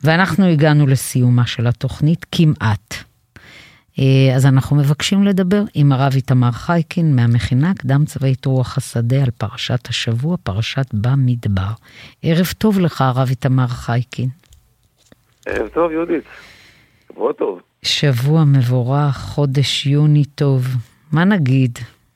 ואנחנו הגענו לסיומה של התוכנית כמעט. אז אנחנו מבקשים לדבר עם הרב איתמר חייקין מהמכינה קדם צבאית רוח השדה על פרשת השבוע, פרשת במדבר. ערב טוב לך הרב איתמר חייקין. ערב טוב יהודית, שבוע טוב. שבוע מבורך, חודש יוני טוב, מה נגיד?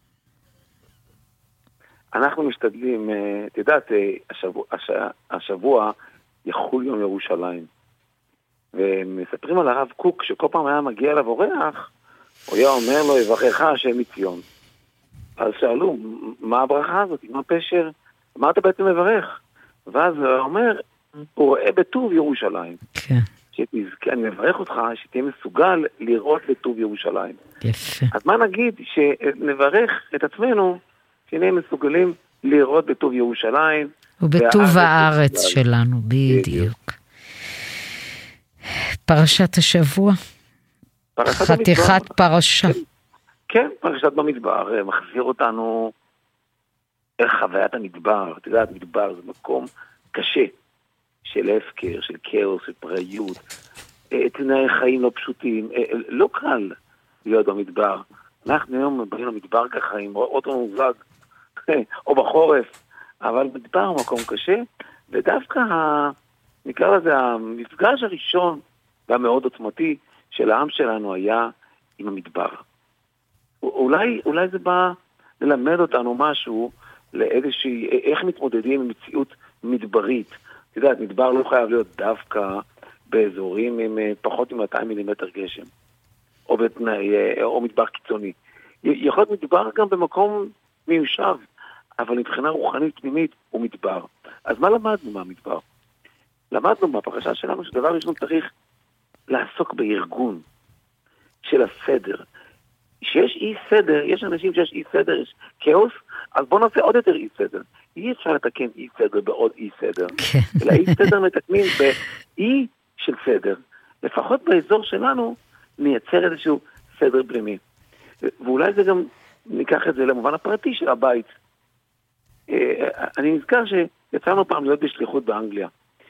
אנחנו משתדלים, את יודעת, השבוע יחול יום ירושלים. ומספרים על הרב קוק שכל פעם היה מגיע אליו אורח, הוא היה אומר לו, יברכך השם מציון. אז שאלו, מה הברכה הזאת? מה הפשר? מה אתה בעצם מברך? ואז הוא אומר, הוא רואה בטוב ירושלים. כן. אני מברך אותך שתהיה מסוגל לראות בטוב ירושלים. יפה. אז מה נגיד? שנברך את עצמנו, שנהיה מסוגלים לראות בטוב ירושלים. ובטוב הארץ שלנו, בדיוק. פרשת השבוע? חתיכת פרשה. כן, פרשת במדבר, מחזיר אותנו אל חוויית המדבר. אתה יודע, המדבר זה מקום קשה, של הפקר, של כאוס, של פראיות, תנאי חיים לא פשוטים, לא קל להיות במדבר. אנחנו היום באים למדבר ככה עם אוטו מוזג, או בחורף, אבל מדבר הוא מקום קשה, ודווקא נקרא לזה המפגש הראשון והמאוד עוצמתי של העם שלנו היה עם המדבר. אולי זה בא ללמד אותנו משהו לאיזושהי, איך מתמודדים עם מציאות מדברית. אתה יודע, מדבר לא חייב להיות דווקא באזורים עם פחות מ-200 מילימטר גשם, או מדבר קיצוני. יכול להיות מדבר גם במקום מיושב, אבל מבחינה רוחנית פנימית הוא מדבר. אז מה למדנו מהמדבר? למדנו בפרשה שלנו שדבר ראשון צריך לעסוק בארגון של הסדר. שיש אי סדר, יש אנשים שיש אי סדר, יש כאוס, אז בוא נעשה עוד יותר אי סדר. אי אפשר לתקן אי סדר בעוד אי סדר. אלא אי סדר מתקנים באי של סדר. לפחות באזור שלנו נייצר איזשהו סדר פנימי. ואולי זה גם, ניקח את זה למובן הפרטי של הבית. אני נזכר שיצאנו פעם להיות בשליחות באנגליה.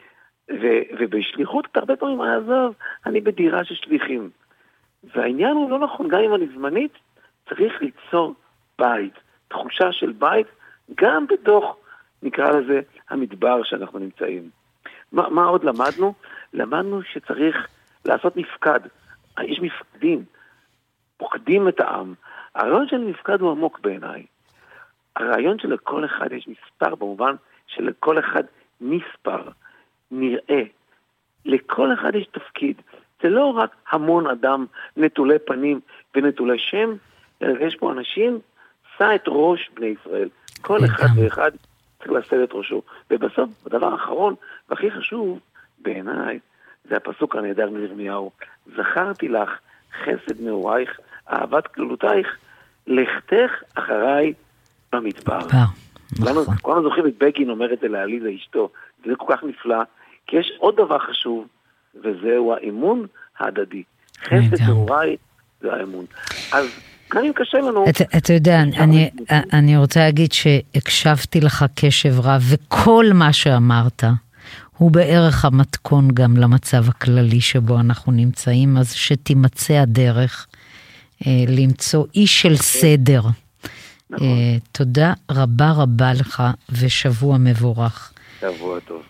ובשליחות הרבה פעמים עזוב, אני בדירה של שליחים. והעניין הוא לא נכון, גם אם אני זמנית, צריך ליצור בית, תחושה של בית, גם בתוך, נקרא לזה, המדבר שאנחנו נמצאים. מה עוד למדנו? למדנו שצריך לעשות מפקד. יש מפקדים, פוקדים את העם. הרעיון של מפקד הוא עמוק בעיניי. הרעיון שלכל אחד יש מספר, במובן שלכל אחד מספר, נראה. לכל אחד יש תפקיד. זה לא רק המון אדם נטולי פנים ונטולי שם, אלא יש פה אנשים, שא את ראש בני ישראל. כל אחד ואחד צריך לשאת את ראשו. ובסוף, בדבר האחרון, והכי חשוב בעיניי, זה הפסוק הנהדר מירמיהו. זכרתי לך חסד נעורייך, אהבת כללותייך, לכתך אחריי במדבר. כולנו זוכרים את בגין אומר את זה לעליזה אשתו. זה כל כך נפלא, כי יש עוד דבר חשוב, וזהו האמון ההדדי. חסד נעוריי זה האמון. אז גם אם קשה לנו... אתה יודע, אני רוצה להגיד שהקשבתי לך קשב רב, וכל מה שאמרת הוא בערך המתכון גם למצב הכללי שבו אנחנו נמצאים, אז שתימצא הדרך למצוא איש של סדר. תודה רבה רבה לך, ושבוע מבורך. שבוע טוב.